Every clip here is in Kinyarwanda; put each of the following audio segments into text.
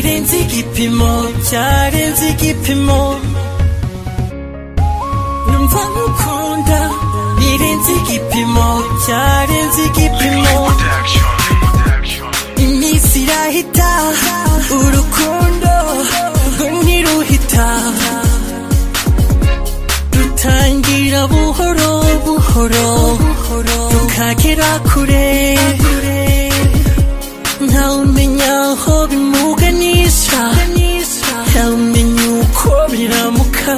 birenze igipimo, byarenze igipimo. Numva ngukunda birenze igipimo, byarenze igipimo. Iminsi irahita, urukundo rwo ntiruhita, rutangira buhoro buhoro rukagera kure. Ntawumenya aho bimuganisha, ntawumenya uko biramuka.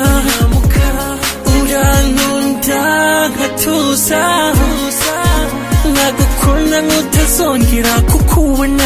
Urankunda nkatuza, nkagukunda nkutazongera kukubona,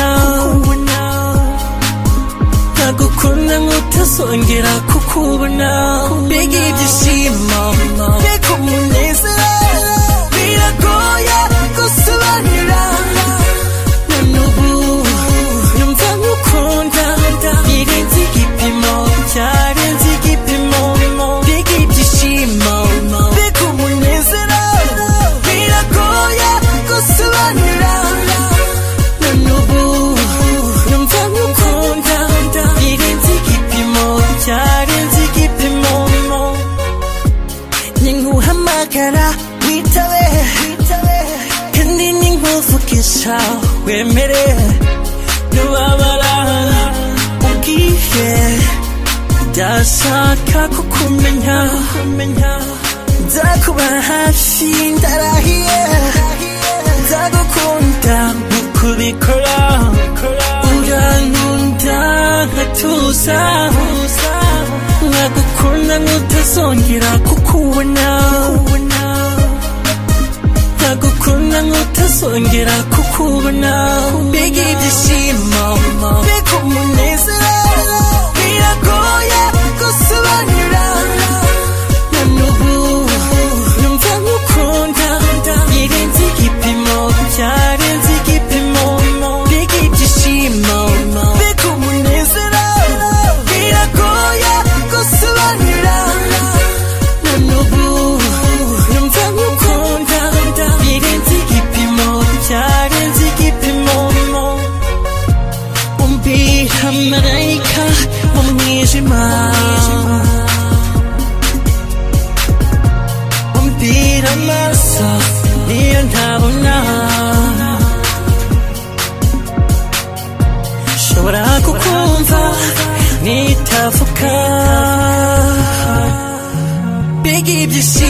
nkagukunda nkutazongera kukubona. Mbega ibyishimo, mbega umunezero, biragoye gusobanura. None ubu numva ngukunda birenze igipimo, byarenze igipimo. Mbega ibyishimo, mbega umunezero, biragoye gusobanura. None ubu numva ngukunda birenze igipimo, byarenze igipimo. Ninkuhamagara witabe, kandi ninkuvugisha wemere. Nubabara ubwiye, ndashaka kukumenya, nzakuba hafi ndarahiye. Nzagukunda nkukubikora, urankunda nkatuza, nkagukunda nkutazongera kukubona, nkagukunda nkutazongera kukubona. Mbega ibyishimo, mbega umunezero, biragoye gusobanura. None ubu numva ngukunda birenze igipimo, byarenze igipimo. Mbega ibyishimo, mbega umunezero, biragoye gusobanura. None ubu numva ngukunda birenze igipimo, byarenze igipimo. Umbera marayika mu mwijima, umbera amaso niyo ntabona. Nshobora kukumva nitavuga. Mbega ibyishimo.